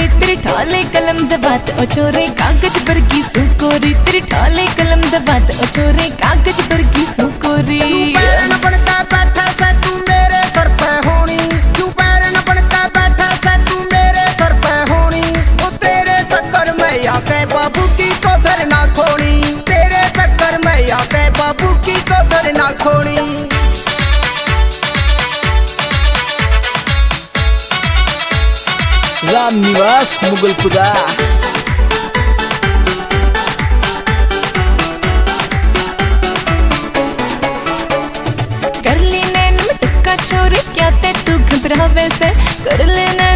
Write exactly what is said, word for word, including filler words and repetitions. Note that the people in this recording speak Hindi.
तेरे ठाले कलम दबात ओ छोरे कागज पर की सुकोरी तेरे ठाले कलम दबात ओ छोरे कागज पर की सुकोरी। पैरन बनता बैठा से तू मेरे सर पे होनी, तू पैरन बनता बैठा से तू मेरे सर पे होनी। ओ तेरे चक्कर में आके बाबू की कोदर ना खोनी, तेरे चक्कर में आके बाबू की कोदर ना खोनी। राम निवास मुगलपुरा। कर ले नैन में तुक्का छोरे क्या ते तू घबरावे से, कर ले